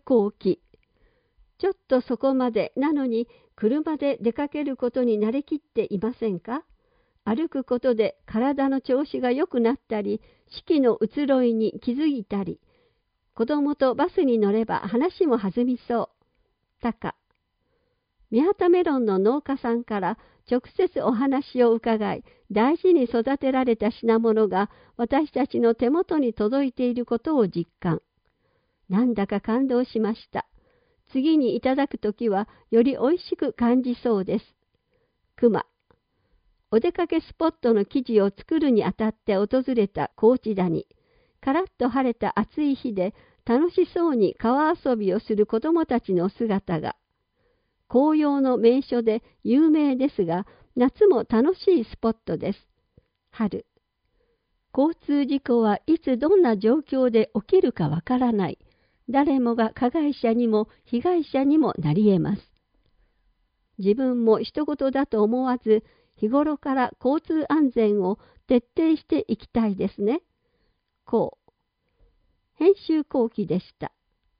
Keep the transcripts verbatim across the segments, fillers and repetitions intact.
後期。ちょっとそこまでなのに車で出かけることに慣れきっていませんか？歩くことで体の調子が良くなったり、四季の移ろいに気づいたり、子供とバスに乗れば話も弾みそう。タカ。三畑メロンの農家さんから直接お話を伺い、大事に育てられた品物が私たちの手元に届いていることを実感。なんだか感動しました。次にいただくときはよりおいしく感じそうです。クマ。お出かけスポットの記事を作るにあたって訪れた高知谷。カラッと晴れた暑い日で楽しそうに川遊びをする子どもたちの姿が。紅葉の名所で有名ですが、夏も楽しいスポットです。春。交通事故はいつどんな状況で起きるかわからない。誰もが加害者にも被害者にもなり得ます。自分も人事だと思わず、日頃から交通安全を徹底していきたいですね。こう。編集後期でした。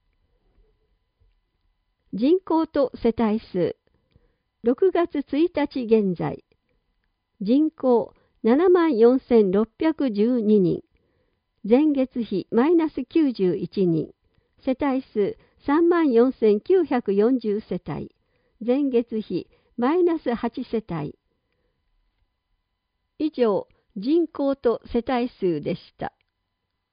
人口と世帯数。ろくがつついたち現在。人口ななまんよんせんろっぴゃくじゅうににん。前月比マイナスきゅうじゅういちにん。世帯数さんまんよんせんきゅうひゃくよんじゅう世帯。前月比マイナスはち世帯。以上、人口と世帯数でした。